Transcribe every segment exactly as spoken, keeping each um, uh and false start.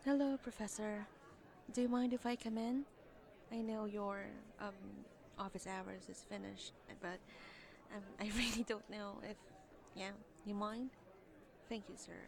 Hello, Professor. Do you mind if I come in? I know your um, office hours is finished, but um, I really don't know if. Yeah, you mind? Thank you, sir.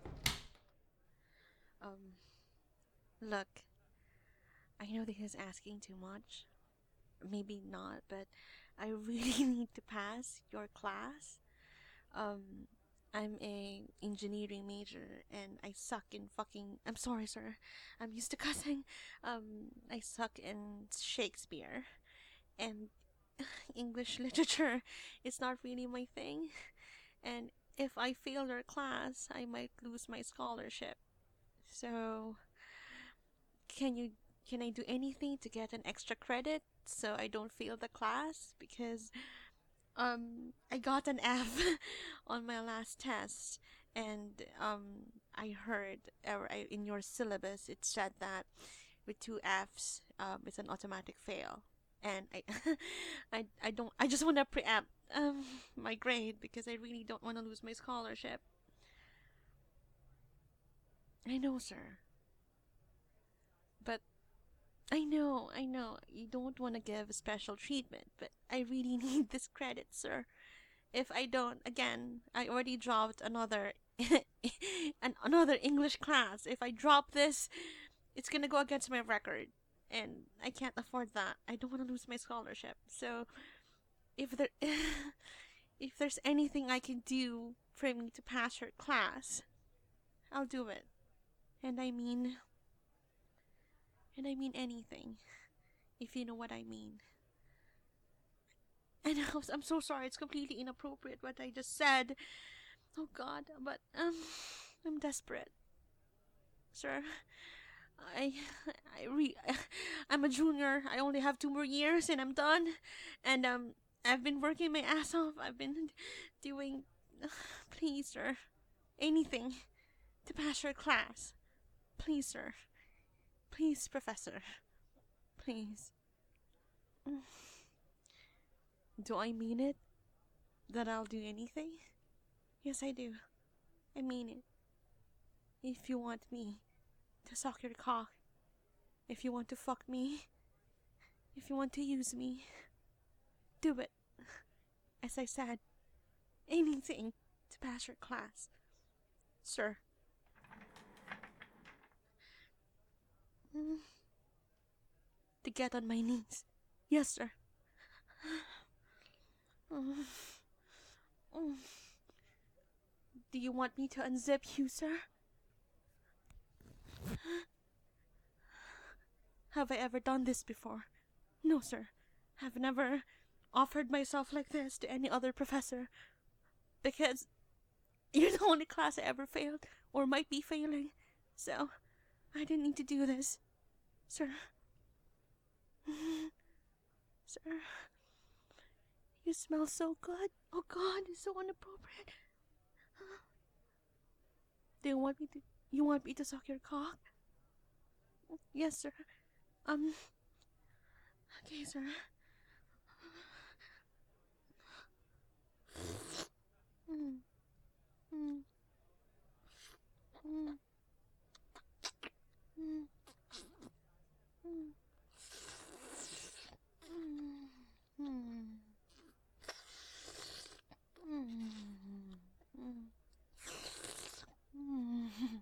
Um, Look, I know this is asking too much. Maybe not, but I really need to pass your class. Um, I'm a engineering major and I suck in fucking. I'm sorry, sir. I'm used to cussing. Um, I suck in Shakespeare and English literature is not really my thing. And if I fail your class, I might lose my scholarship. So, can you can I do anything to get an extra credit so I don't fail the class? Because um I got an F on my last test, and um I heard or I, in your syllabus it said that with two F's um it's an automatic fail, and I I I don't I just want to preempt um my grade because I really don't want to lose my scholarship. I know, sir, but I know I know you don't want to give special treatment, but I really need this credit, sir. If I don't, again, I already dropped another an, another English class. If I drop this, it's gonna go against my record, and I can't afford that. I don't want to lose my scholarship. So if there if there's anything I can do for me to pass your class, I'll do it. And I mean, and I mean anything, if you know what I mean. And I'm so sorry. It's completely inappropriate what I just said. Oh God, but um, I'm desperate, sir. I, I re, I'm a junior. I only have two more years and I'm done. And um, I've been working my ass off. I've been doing, please, sir, anything to pass your class. Please, sir. Please, professor. Please. Do I mean it? That I'll do anything? Yes, I do. I mean it. If you want me to suck your cock, if you want to fuck me, if you want to use me, do it. As I said, anything to pass your class, sir. Mm, to get on my knees. Yes, sir. Mm, mm. Do you want me to unzip you, sir? Have I ever done this before? No, sir. I've never offered myself like this to any other professor because you're the only class I ever failed or might be failing. So, I didn't need to do this, sir. Sir, you smell so good. Oh God, it's so inappropriate. Do you want me to? You want me to suck your cock? Yes, sir. Um. Okay, sir. Mm, mm, mm, mm, mm, mm, mm, mm, mm,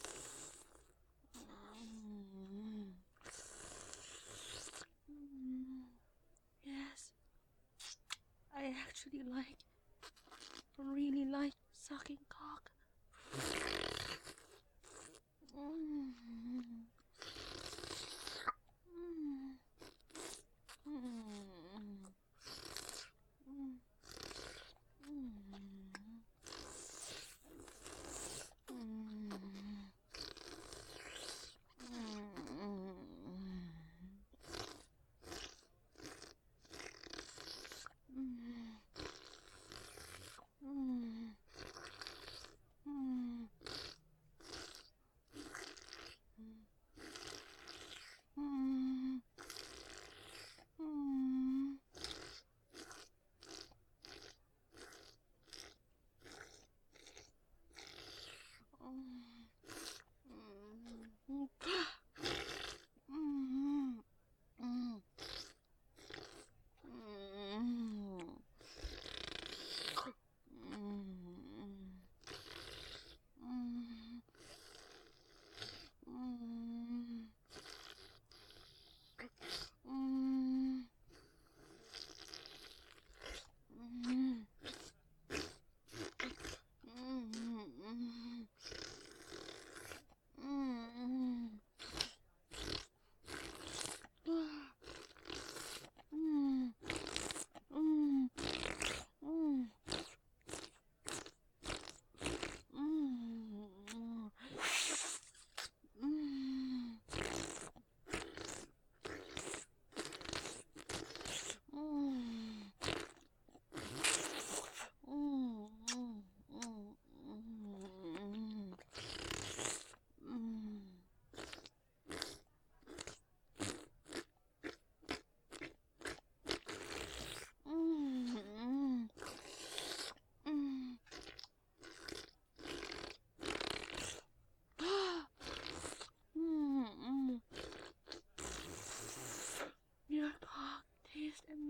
mm. Yes, I actually like, really like sucking cock. Mm, mm, mm, mm, mm, mm.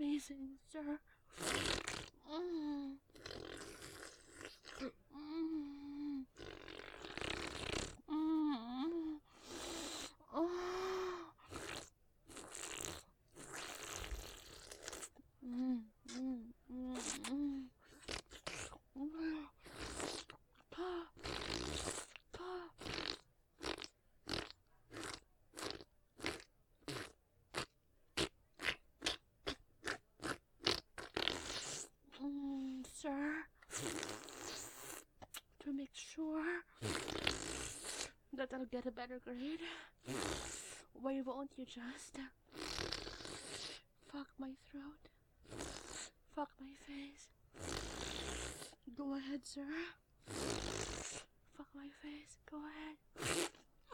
amazing, sir. Mm. Mm. Mm. Oh. Mm. Mm. Mm. Mm. Pa. Pa. Mm, sir, to make sure that I'll get a better grade, why won't you just fuck my throat, fuck my face? Go ahead, sir. Fuck my face. Go ahead.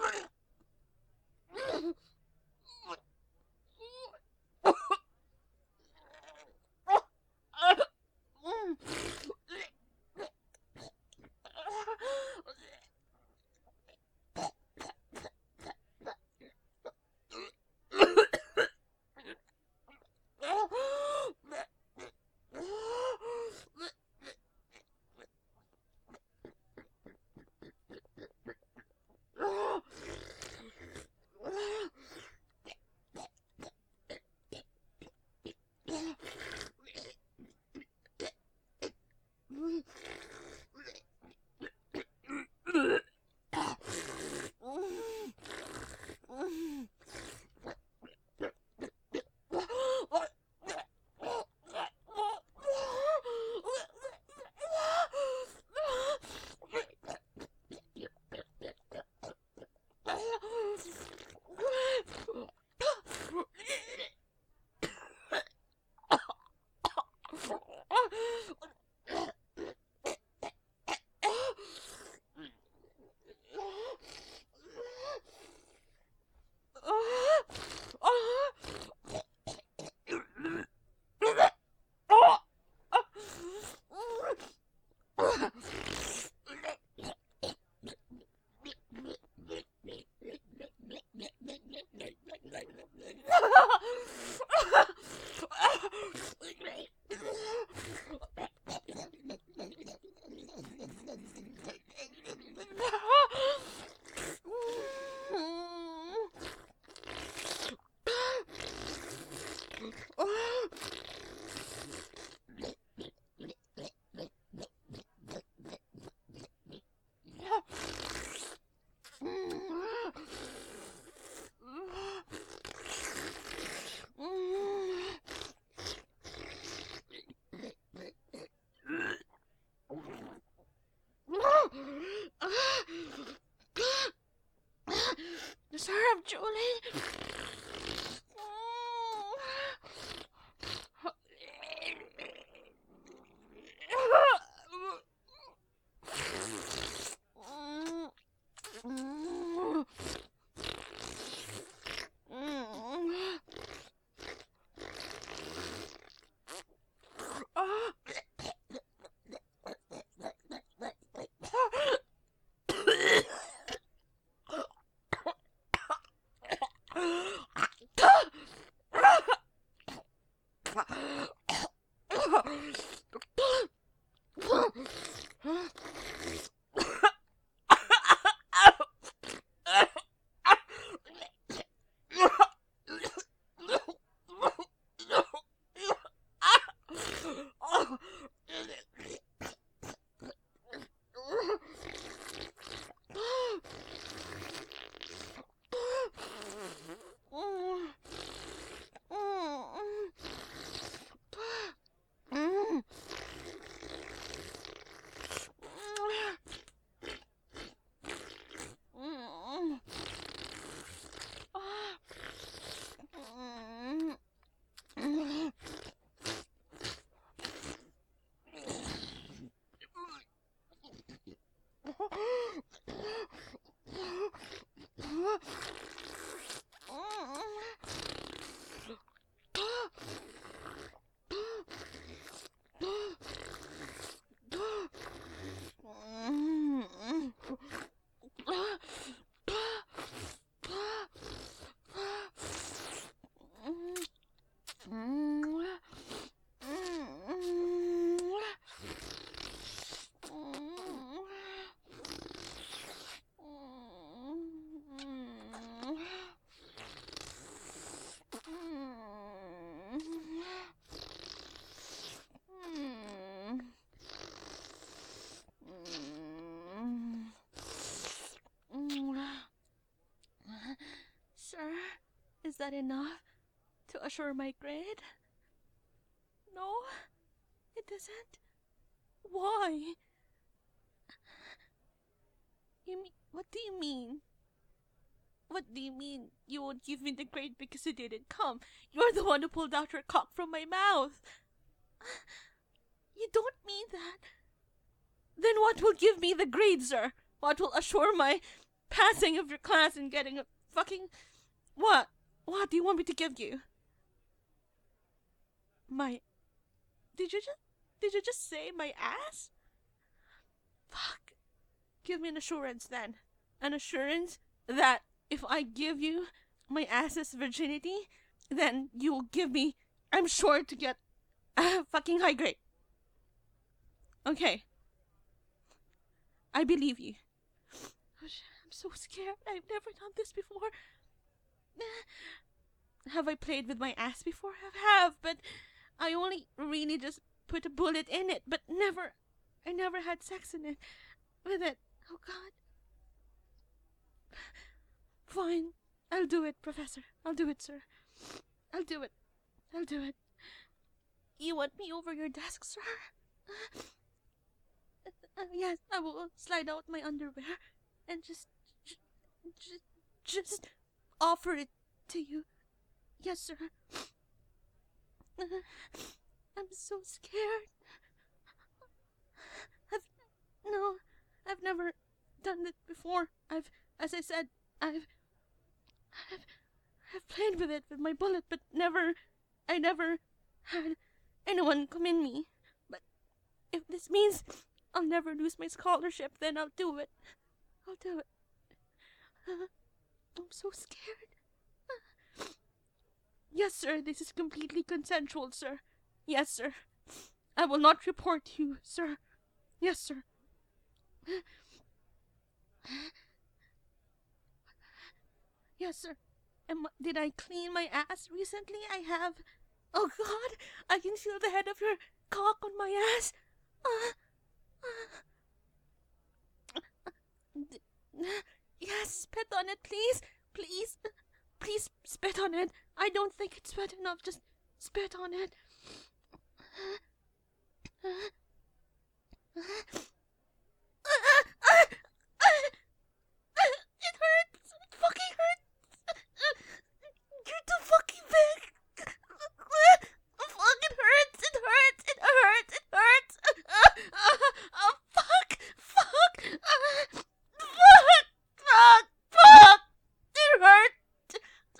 Sir, I'm Julie. that enough to assure my grade? No, it isn't. Why? You mean, what do you mean? What do you mean you won't give me the grade because you didn't come? You're the one who pulled out your cock from my mouth. You don't mean that. Then what will give me the grade, sir? What will assure my passing of your class and getting a fucking... What? What do you want me to give you? My... Did you just... Did you just say my ass? Fuck. Give me an assurance then. An assurance that if I give you my ass's virginity, then you'll give me... I'm sure to get a fucking high grade. Okay. I believe you. I'm so scared. I've never done this before. Have I played with my ass before? I have, but I only really just put a bullet in it, but never, I never had sex in it, with it. Oh God. Fine. I'll do it, Professor. I'll do it, sir. I'll do it. I'll do it. You want me over your desk, sir? Uh, yes, I will slide out my underwear and just, just, just offer it to you. Yes, sir. Uh, I'm so scared. I've, no, I've never done it before. I've, as I said, I've, I've, I've played with it with my bullet, but never, I never had anyone come in me. But if this means I'll never lose my scholarship, then I'll do it. I'll do it. Uh, I'm so scared. Uh, yes, sir, this is completely consensual, sir. Yes, sir. I will not report you, sir. Yes, sir. Yes, sir. Am, did I clean my ass recently? I have. Oh, God. I can feel the head of your cock on my ass. Uh, uh, yes, spit on it, please. Please. Please spit on it. I don't think it's wet enough. Just spit on it. It hurts. It fucking hurts. You're too fucking big. Fuck, it hurts. It hurts. It hurts. It hurts. Oh, fuck. Fuck. Fuck. Fuck. Fuck. It hurts.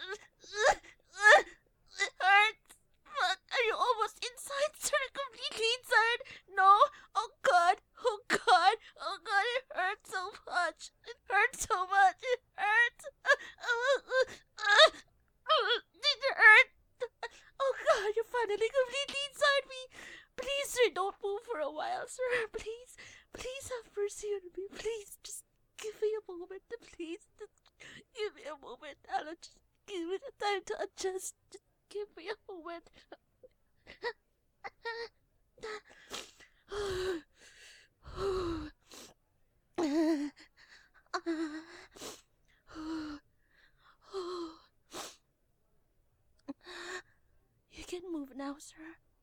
It hurts. Fuck. Are you almost inside, sir? Completely inside? No? Oh, God. Oh, God. Oh, God. It hurts so much. It hurts so much. It hurts. Did it hurt? Oh, God. You're finally completely inside me. Please, sir, don't move for a while, sir. Please. Please have mercy on me. Please. Just give me a moment. Please. Just give me a moment. I'll just give me the time to adjust. Just give me a moment. You can move now, sir.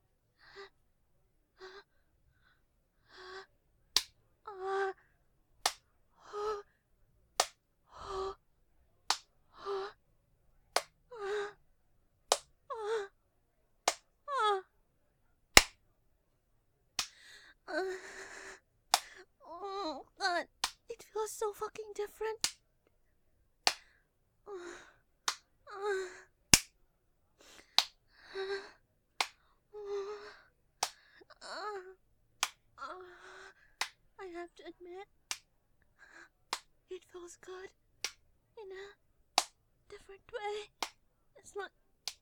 Oh, God. It feels so fucking different. I have to admit, it feels good in a different way. It's not.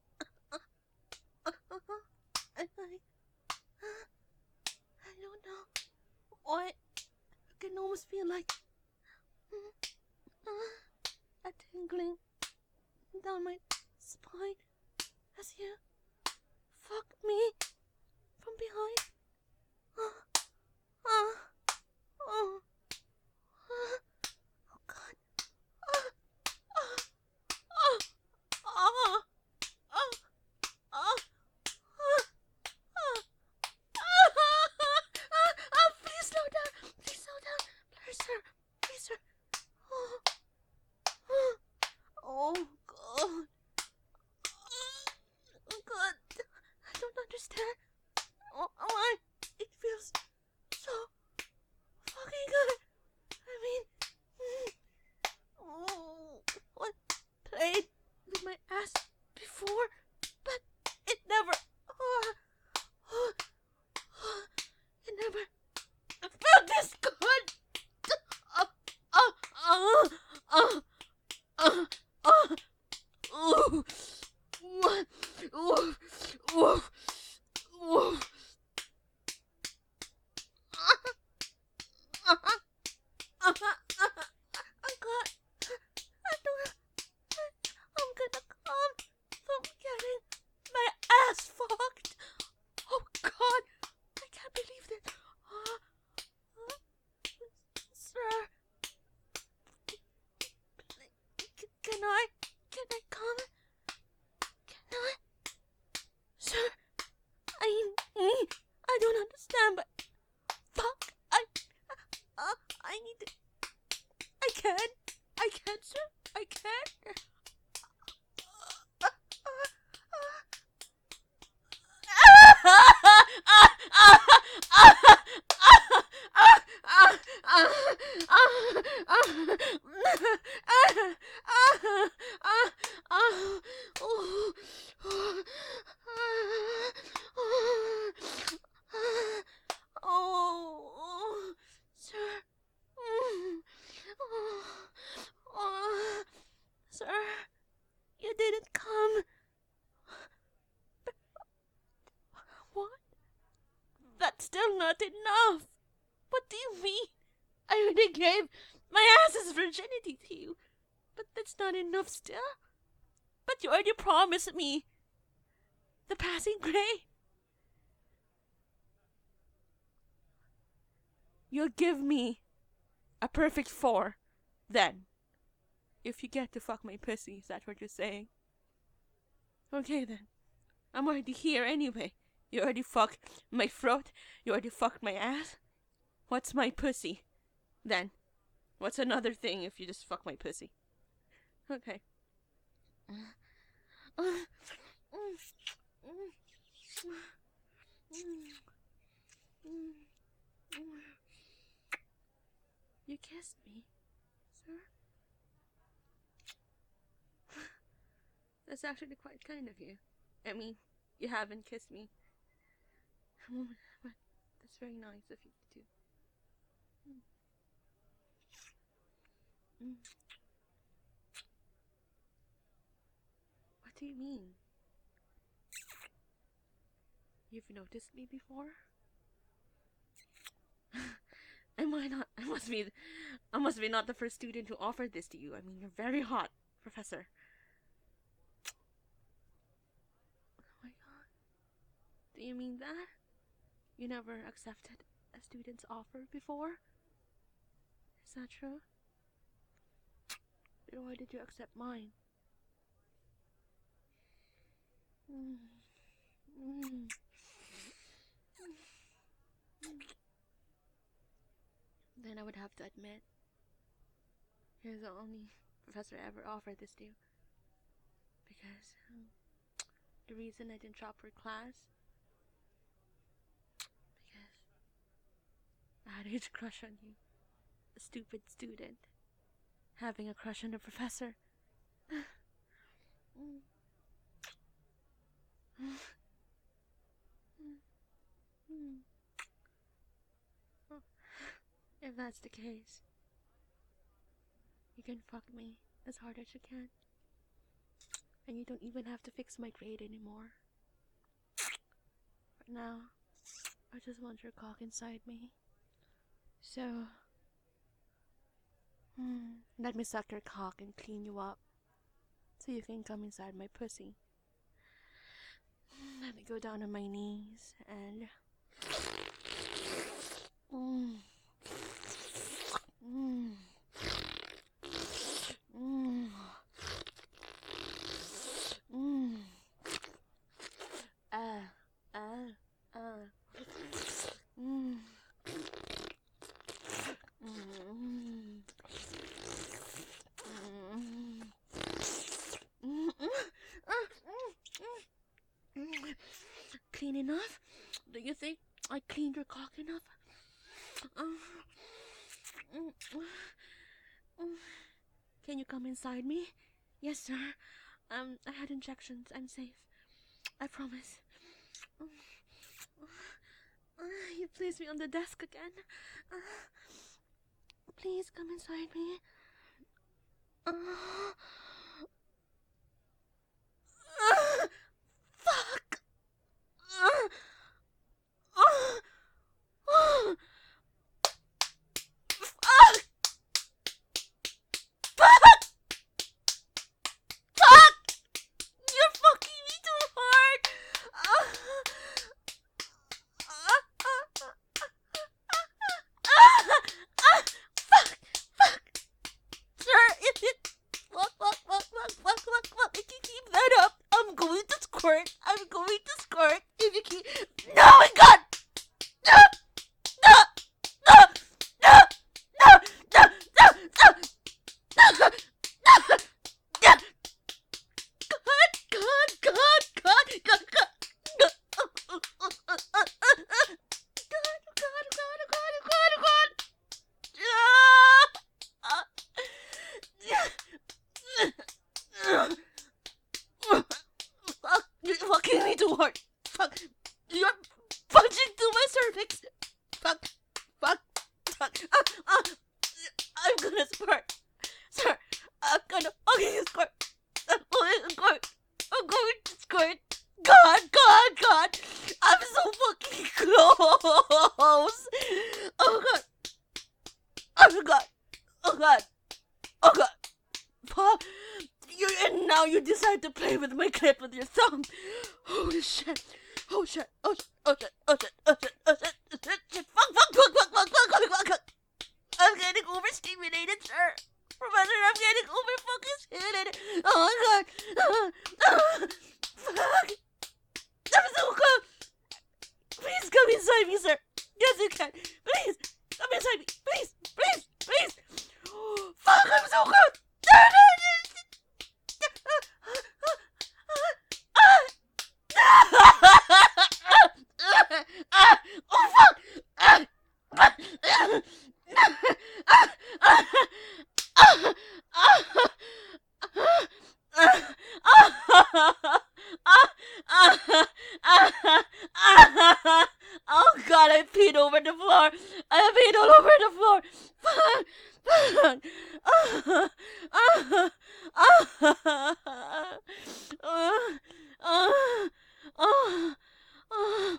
I like. I don't know why. I can almost feel like a tingling down my spine as you fuck me from behind. Uh, uh, oh, uh, oh God. Uh, uh, uh, uh, Oh, oh, it feels so fucking good. I mean, mm, oh, what played with my ass before, but it never, oh, oh, oh, it never felt this good. Uh, uh, uh, uh, uh, uh, ooh, what, ooh, ooh, ooh. Uh, uh, uh, uh, I got, I don't, I'm gonna come from getting my ass fucked. Oh God, I can't believe this. Uh, uh, sir, c- can I, can I come? Can I? Sir, I, I don't understand, but fuck, I, uh, I need to, I can, I can, sir, I can. Oh, sir. Mm. Oh, oh, sir, you didn't come. What? That's still not enough. What do you mean? I already gave my ass's virginity to you. But that's not enough still. But you already promised me the passing grade. You'll give me a perfect four, then. If you get to fuck my pussy, is that what you're saying? Okay then. I'm already here anyway. You already fucked my throat. You already fucked my ass. What's my pussy? Then. What's another thing if you just fuck my pussy? Okay. You kissed me, sir? That's actually quite kind of you. I mean, you haven't kissed me. But that's very nice of you to do. Mm. What do you mean? You've noticed me before? Am I not? I must be. I must be not the first student who offered this to you. I mean, you're very hot, Professor. Oh my God. Do you mean that? You never accepted a student's offer before? Is that true? Then why did you accept mine? Mm. Mm. Then I would have to admit, you're the only professor I ever offered this to. Because um, the reason I didn't drop for class, because I had a huge crush on you. A stupid student having a crush on a professor. Mm. Mm. Oh, if that's the case, you can fuck me as hard as you can. And you don't even have to fix my grade anymore. For now, I just want your cock inside me. So, mm, let me suck your cock and clean you up. So you can come inside my pussy. Let me go down on my knees and... Mm. Mm. Mm. Mm. Ah, ah, ah. Mm. Mm. Mm. Mm. Clean enough? Do you think I cleaned your cock enough? Uh, mm, mm. Can you come inside me? Yes, sir. Um, I had injections. I'm safe. I promise. Uh, you placed me on the desk again. Uh, please come inside me. Uh, uh, fuck! Uh, uh, uh, fuck! Fuck! Fuck! You're fucking me too hard! Uh, uh, uh, uh, uh, fuck! Fuck! Sir, if it... Fuck, fuck, fuck, fuck, fuck, fuck, fuck. If you keep that up, I'm going to squirt. I'm going to squirt. If you keep... No, my God! No! No! No! No! No! No! No! No! No! No! No! God, God, God, God, God, God. God, God, God, God, God, God, God. Ah! Fuck, you're fucking me too hard. Fuck, you're punching through my cervix. Fuck, fuck, fuck. Ah, ah. I'm gonna squirt. Sir, I'm gonna fucking squirt. I'm going to squirt. I'm going to squirt. God, God, God. I'm so fucking close. Oh, God. Oh, God. Oh, God. Oh, God. Fuck. You, and now you decide to play with my clit with your thumb. Holy shit. Oh shit. Oh shit. Oh shit. Oh shit. Oh shit. Oh shit. Oh shit. Shit. Fuck. Fuck. Fuck. Fuck. Fuck. Fuck. Fuck. Fuck. Fuck. I'm getting overstimulated, sir. Professor, I'm getting over fucking stimulated. Oh my God. Uh, uh, fuck. I'm so cold. Please come inside me, sir. Yes, you can. Please. Come inside me. Please. Please. Please. Fuck. I'm so cold. Oh fuck! Oh God! I peed over the floor. I peed all over the floor. Fuck! Fuck! Uh, uh, uh, uh, uh, uh, uh,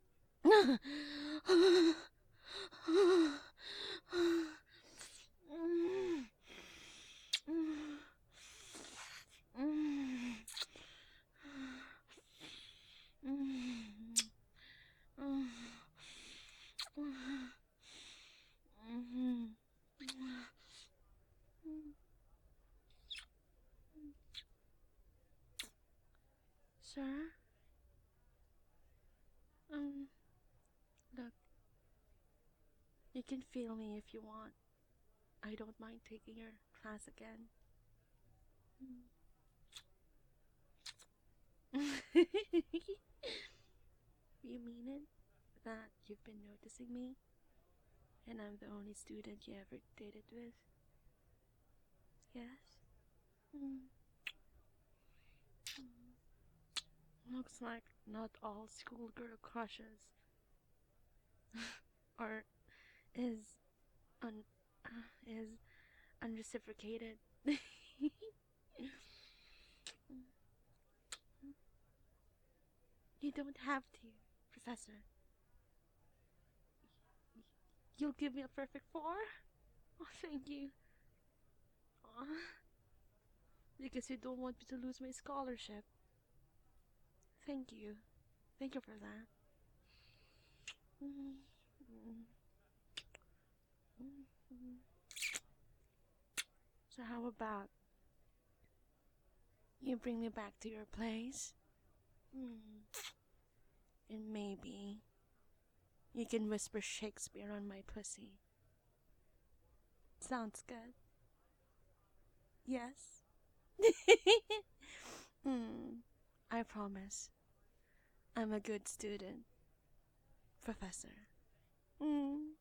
Sir? Um, look, you can feel me if you want. I don't mind taking your class again. You mean it? That you've been noticing me? And I'm the only student you ever dated with? Yes? Mm. Looks like not all schoolgirl crushes are is un uh, is unreciprocated. You don't have to, Professor. You'll give me a perfect four? Oh, thank you. Aw. Because you don't want me to lose my scholarship. Thank you. Thank you for that. Mm, mm, mm, mm. So how about you bring me back to your place? Mm. And maybe you can whisper Shakespeare on my pussy. Sounds good. Yes? mm, I promise. I'm a good student. Professor. Mm.